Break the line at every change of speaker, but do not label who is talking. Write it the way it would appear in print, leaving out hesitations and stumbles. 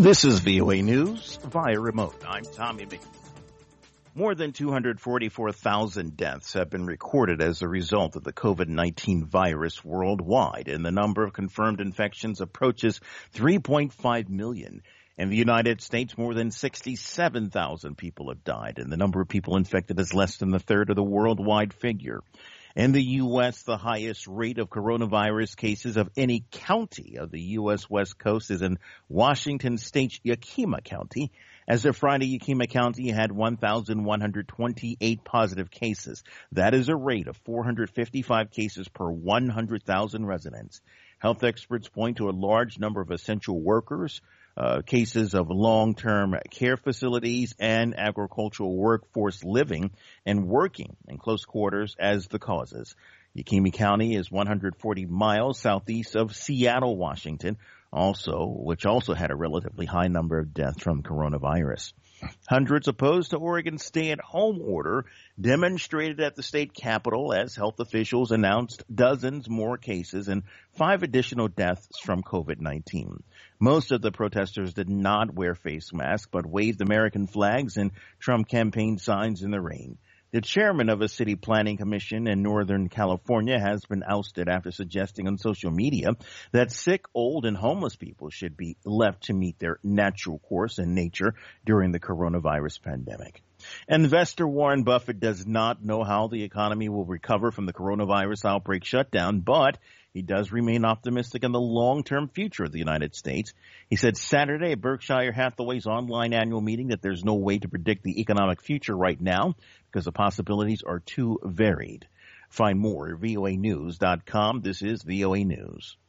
This is VOA News via remote. I'm Tommy McNeil. More than 244,000 deaths have been recorded as a result of the COVID-19 virus worldwide, and the number of confirmed infections approaches 3.5 million. In the United States, more than 67,000 people have died, and the number of people infected is less than a third of the worldwide figure. In the U.S., the highest rate of coronavirus cases of any county of the U.S. West Coast is in Washington State's Yakima County. As of Friday, Yakima County had 1,128 positive cases. That is a rate of 455 cases per 100,000 residents. Health experts point to a large number of essential workers, cases of long-term care facilities, and agricultural workforce living and working in close quarters as the causes. Yakima County is 140 miles southeast of Seattle, Washington, which also had a relatively high number of deaths from coronavirus. Hundreds opposed to Oregon's stay-at-home order demonstrated at the state capitol as health officials announced dozens more cases and 5 additional deaths from COVID-19. Most of the protesters did not wear face masks but waved American flags and Trump campaign signs in the rain. The chairman of a city planning commission in Northern California has been ousted after suggesting on social media that sick, old, and homeless people should be left to meet their natural course in nature during the coronavirus pandemic. Investor Warren Buffett does not know how the economy will recover from the coronavirus outbreak shutdown, but he does remain optimistic in the long-term future of the United States. He said Saturday at Berkshire Hathaway's online annual meeting that there's no way to predict the economic future right now because the possibilities are too varied. Find more at voanews.com. This is VOA News.